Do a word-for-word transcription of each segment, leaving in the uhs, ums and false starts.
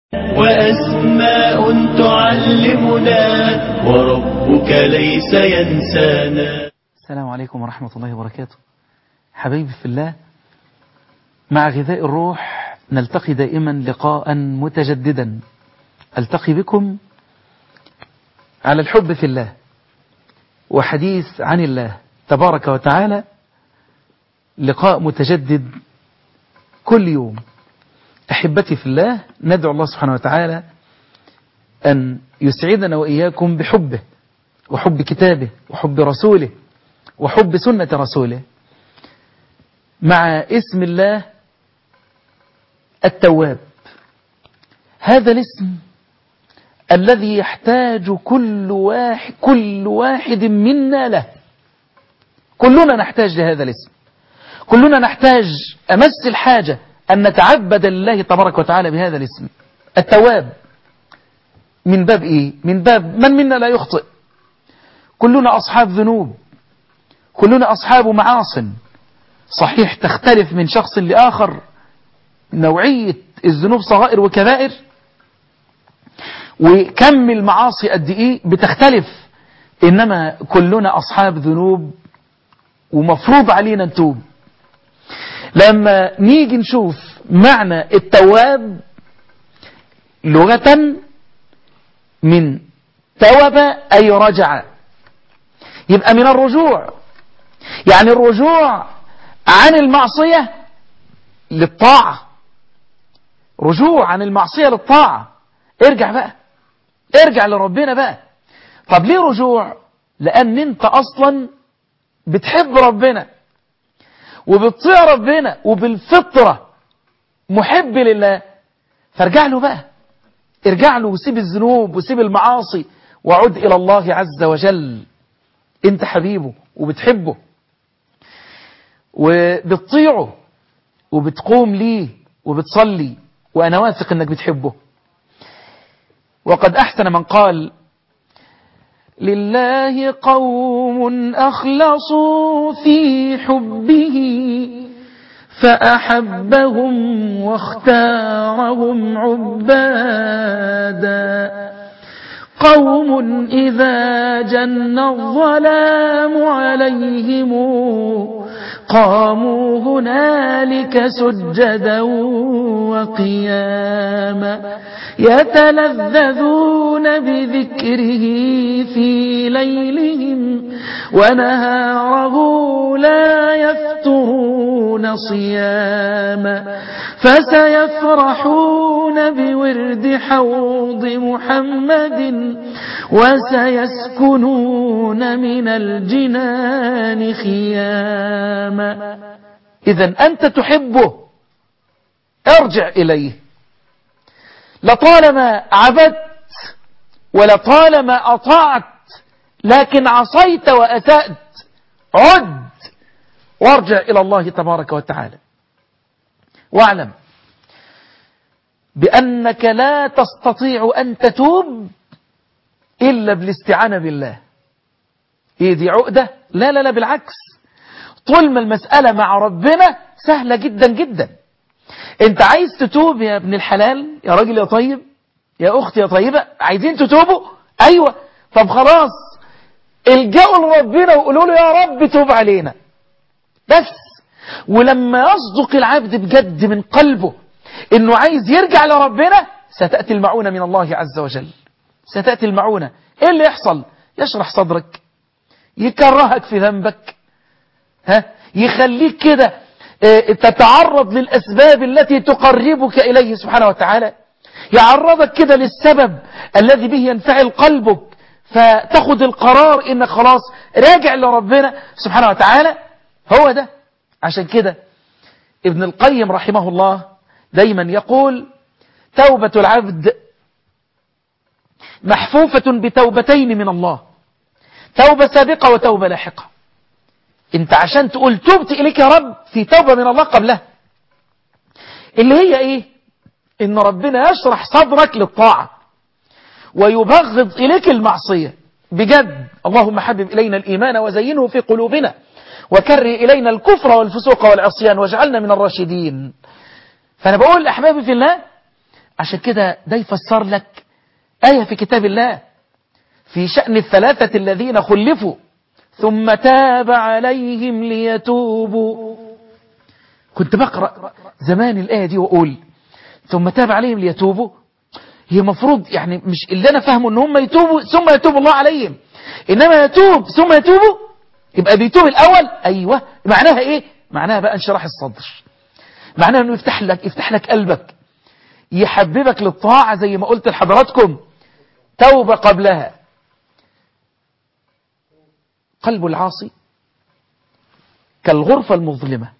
وأسماء تعلمنا وربك ليس ينسانا. السلام عليكم ورحمة الله وبركاته. حبيبي في الله، مع غذاء الروح نلتقي دائما لقاء متجددا. ألتقي بكم على الحب في الله وحديث عن الله تبارك وتعالى، لقاء متجدد كل يوم. أحبتي في الله، ندعو الله سبحانه وتعالى أن يسعدنا وإياكم بحبه وحب كتابه وحب رسوله وحب سنة رسوله، مع اسم الله التواب. هذا الاسم الذي يحتاج كل واحد كل واحد منا له. كلنا نحتاج لهذا الاسم، كلنا نحتاج أمس الحاجة أن نتعبد لله تبارك وتعالى بهذا الاسم التواب. من باب إيه؟ من باب من منا لا يخطئ؟ كلنا أصحاب ذنوب، كلنا أصحاب معاصٍ، صحيح تختلف من شخص لآخر نوعية الذنوب، صغائر وكبائر، وكم المعاصي قد إيه بتختلف، إنما كلنا أصحاب ذنوب ومفروض علينا نتوب. لما نيجي نشوف معنى التواب لغة، من توب أي رجع، يبقى من الرجوع، يعني الرجوع عن المعصية للطاعة، رجوع عن المعصية للطاعة. ارجع بقى، ارجع لربنا بقى. طب ليه رجوع؟ لأن انت أصلا بتحب ربنا وبتطيع ربنا وبالفطرة محب لله، فارجع له بقى، ارجع له وسيب الذنوب وسيب المعاصي وعد إلى الله عز وجل. انت حبيبه وبتحبه وبتطيعه وبتقوم ليه وبتصلي، وأنا واثق أنك بتحبه. وقد أحسن من قال: لله قوم أخلصوا في حبه فأحبهم واختارهم عبادا، قوم إذا جن الظلام عليهم قاموا هنالك سجدا وقياما، يتلذذون بذكره في ليلهم ونهاره لا يفترون صياما، فسيفرحون بورد حوض محمد وسيسكنون من الجنان خياما. إذن أنت تحبه، ارجع إليه. لطالما عبدت ولطالما أطعت لكن عصيت وأسأت، عد وارجع إلى الله تبارك وتعالى، واعلم بأنك لا تستطيع أن تتوب إلا بالاستعانة بالله. إيه دي عقدة؟ لا لا لا، بالعكس، طول ما المسألة مع ربنا سهلة جدا جدا. انت عايز تتوب يا ابن الحلال، يا راجل يا طيب، يا أختي يا طيبة، عايزين تتوبوا؟ أيوة، طب خلاص الجأوا لربنا وقولوا له يا رب توب علينا بس. ولما يصدق العبد بجد من قلبه انه عايز يرجع لربنا، ستأتي المعونة من الله عز وجل، ستأتي المعونة. ايه اللي يحصل؟ يشرح صدرك، يكرهك في ذنبك، ها، يخليك كده تتعرض للأسباب التي تقربك إليه سبحانه وتعالى، يعرضك كده للسبب الذي به ينفعل قلبك، فتاخد القرار انك خلاص راجع لربنا سبحانه وتعالى. هو ده. عشان كده ابن القيم رحمه الله دايما يقول: توبة العبد محفوفة بتوبتين من الله، توبة سابقة وتوبة لاحقة. انت عشان تقول توبت إليك يا رب، في توبة من الله قبلها، اللي هي ايه؟ ان ربنا يشرح صدرك للطاعة ويبغض إليك المعصية بجد. اللهم حبب إلينا الإيمان وزينه في قلوبنا وكره إلينا الكفر والفسوق والعصيان واجعلنا من الراشدين. فأنا بقول أحبابي في الله، عشان كده ده يفسر لك آية في كتاب الله في شأن الثلاثة الذين خلفوا ثم تاب عليهم ليتوبوا. كنت بقرأ زمان الآية دي وأقول ثم تاب عليهم ليتوبوا، هي مفروض يعني مش اللي أنا فاهمه إن هم يتوبوا ثم يتوب الله عليهم، إنما يتوب ثم يتوبوا، يبقى بيتوب الأول. أيوة، معناها إيه؟ معناها بقى انشراح الصدر، معناها إنه يفتح لك يفتح لك قلبك، يحببك للطاعة زي ما قلت لحضراتكم، توبة قبلها. قلب العاصي كالغرفة المظلمة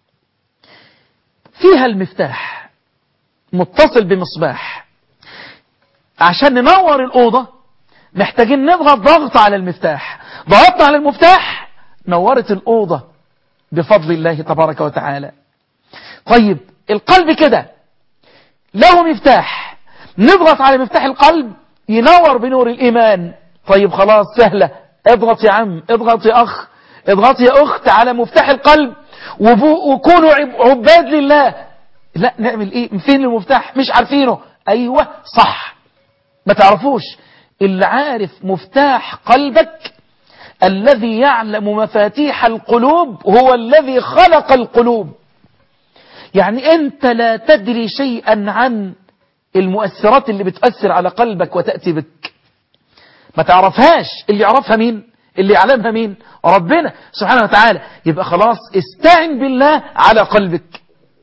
فيها المفتاح متصل بمصباح، عشان ننور الأوضة محتاجين نضغط ضغط على المفتاح، ضغطنا على المفتاح نورت الأوضة بفضل الله تبارك وتعالى. طيب القلب كده له مفتاح، نضغط على مفتاح القلب ينور بنور الإيمان. طيب خلاص سهلة، اضغط يا عم، اضغط يا أخ، اضغط يا أخت على مفتاح القلب وكونوا عباد لله. لا، نعمل ايه؟ فين المفتاح؟ مش عارفينه. ايوه صح، ما تعرفوش. اللي عارف مفتاح قلبك الذي يعلم مفاتيح القلوب هو الذي خلق القلوب. يعني انت لا تدري شيئا عن المؤثرات اللي بتأثر على قلبك وتأتي بك، ما تعرفهاش. اللي يعرفها مين؟ اللي يعلمها مين؟ ربنا سبحانه وتعالى. يبقى خلاص استعن بالله على قلبك،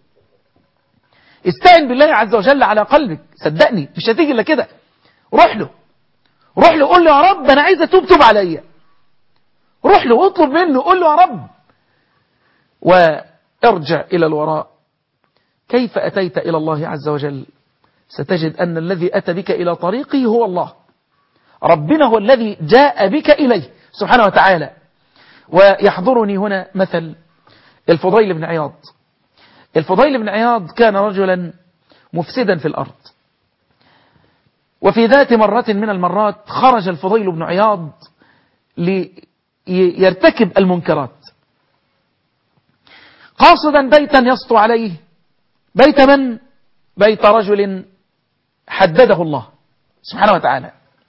استعن بالله عز وجل على قلبك. صدقني مش هتيجي الا كده. روح له، روح له قول له يا رب انا عايز اتوب، توب عليا. روح له واطلب منه، قول له يا رب. وارجع الى الوراء، كيف اتيت الى الله عز وجل؟ ستجد ان الذي اتى بك الى طريقه هو الله، ربنا هو الذي جاء بك اليه سبحانه وتعالى. ويحضرني هنا مثل الفضيل بن عياض. الفضيل بن عياض كان رجلا مفسدا في الأرض، وفي ذات مرة من المرات خرج الفضيل بن عياض ليرتكب المنكرات، قاصدا بيتا يسطو عليه، بيت من؟ بيت رجل حدده الله سبحانه وتعالى.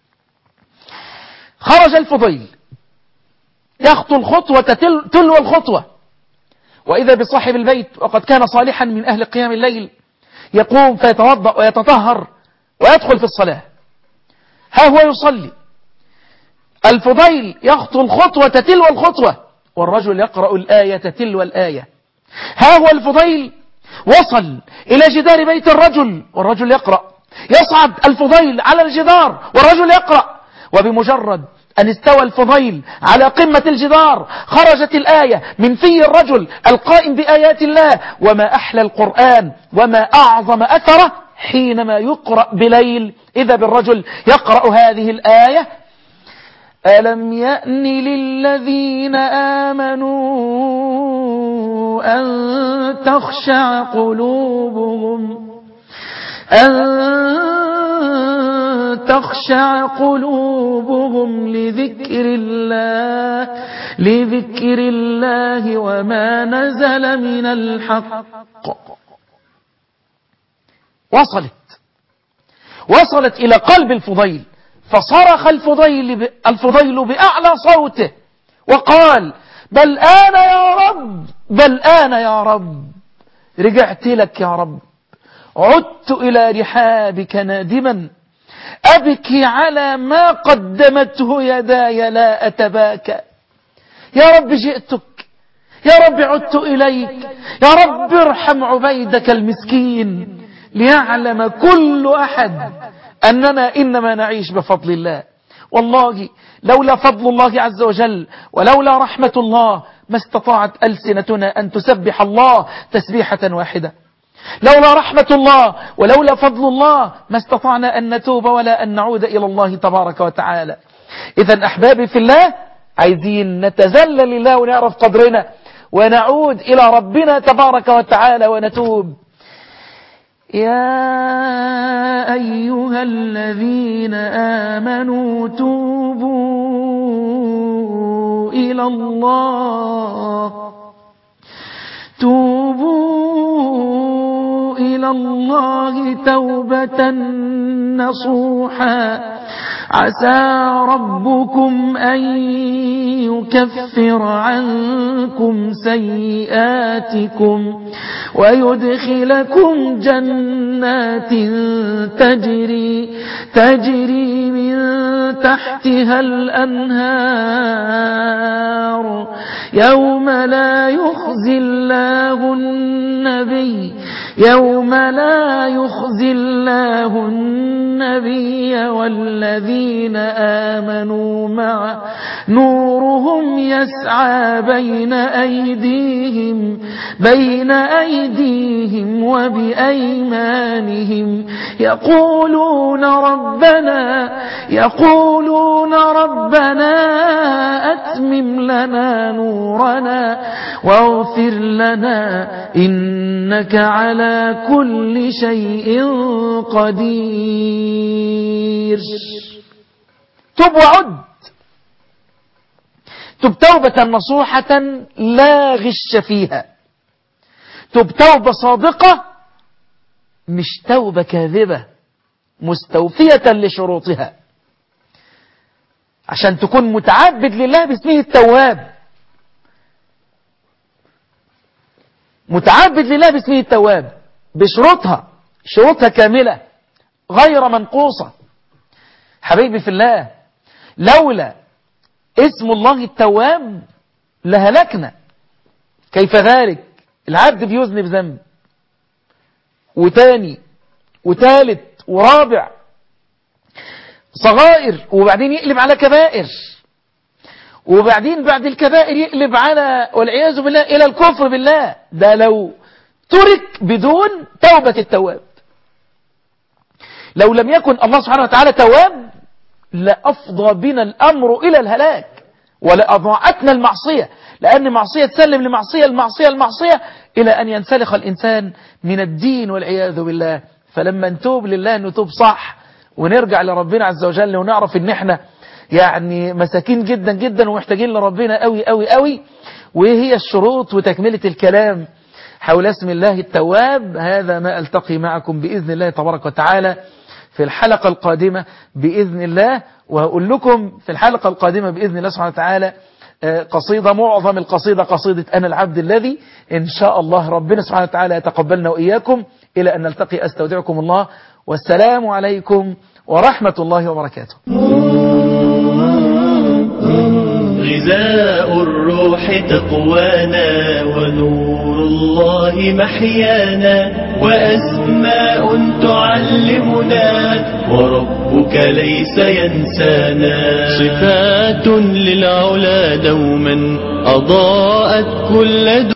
خرج الفضيل يخطو الخطوة تلو الخطوة، وإذا بصاحب البيت وقد كان صالحا من أهل قيام الليل يقوم فيتوضأ ويتطهر ويدخل في الصلاة. ها هو يصلي، الفضيل يخطو الخطوة تلو الخطوة والرجل يقرأ الآية تلو الآية. ها هو الفضيل وصل إلى جدار بيت الرجل والرجل يقرأ، يصعد الفضيل على الجدار والرجل يقرأ، وبمجرد أن استوى الفضيل على قمة الجدار خرجت الآية من في الرجل القائم بآيات الله. وما أحلى القرآن وما أعظم أثره حينما يقرأ بليل إذا بالرجل يقرأ هذه الآية: ألم يأن للذين آمنوا أن تخشع قلوبهم أن تخشع قلوبهم لذكر الله لذكر الله وما نزل من الحق. وصلت وصلت إلى قلب الفضيل، فصرخ الفضيل الفضيل بأعلى صوته وقال: بل آن يا رب، بل آن يا رب، رجعت لك يا رب، عدت إلى رحابك نادما، أبكي على ما قدمته يداي لا أتباكى. يا رب جئتك، يا رب عدت إليك، يا رب ارحم عبيدك المسكين، ليعلم كل أحد أننا إنما نعيش بفضل الله. والله لولا فضل الله عز وجل ولولا رحمة الله ما استطاعت ألسنتنا أن تسبح الله تسبيحة واحدة. لولا رحمة الله ولولا فضل الله ما استطعنا أن نتوب ولا أن نعود إلى الله تبارك وتعالى. إذا أحبابي في الله، عايزين نتذلل لله ونعرف قدرنا ونعود إلى ربنا تبارك وتعالى ونتوب. يا أيها الذين آمنوا توبوا إلى الله توبوا إلى إلى الله توبة نصوحا عسى ربكم أن يكفر عنكم سيئاتكم ويدخلكم جنات تجري تجري من تحتها الأنهار يوم لا يخزي الله النبي يوم لا يخزي الله النبي والذين آمنوا معه نورهم يسعى بين أيديهم بين أيديهم وبأيمانهم يقولون ربنا يقولون ربنا أتمم لنا نورنا واغفر لنا إنك على كل شيء قدير. تب وعد، تب توبة نصوحة لا غش فيها، تب توبة صادقة مش توبة كاذبة مستوفية لشروطها، عشان تكون متعبد لله باسمه التواب، متعبد لله باسمه التواب بشروطها، شروطها كاملة غير منقوصة. حبيبي في الله، لولا اسم الله التواب لهلكنا. كيف ذلك؟ العبد بيذنب ذنب وتاني وتالت ورابع صغائر، وبعدين يقلب على كبائر، وبعدين بعد الكبائر يقلب على والعياذ بالله إلى الكفر بالله. ده لو ترك بدون توبة التواب، لو لم يكن الله سبحانه وتعالى تواب لأفضى بنا الأمر إلى الهلاك ولأضاعتنا المعصية، لأن معصية تسلم لمعصية المعصية المعصية إلى أن ينسلخ الإنسان من الدين والعياذ بالله. فلما نتوب لله نتوب صح ونرجع لربنا عز وجل ونعرف ان احنا يعني مساكين جدا جدا ومحتاجين لربنا قوي قوي قوي. وهي الشروط وتكملة الكلام حول اسم الله التواب. هذا ما ألتقي معكم بإذن الله تبارك وتعالى في الحلقة القادمة بإذن الله. وهقول لكم في الحلقة القادمة بإذن الله سبحانه وتعالى قصيدة، معظم القصيدة قصيدة أنا العبد الذي، إن شاء الله ربنا سبحانه وتعالى يتقبلنا وإياكم. إلى أن نلتقي أستودعكم الله، والسلام عليكم ورحمة الله وبركاته. غذاء الروح تقوانا ونور الله محيانا، وأسماء تعلمنا وربك ليس ينسانا، صفات للعلا دوما أضاءت كل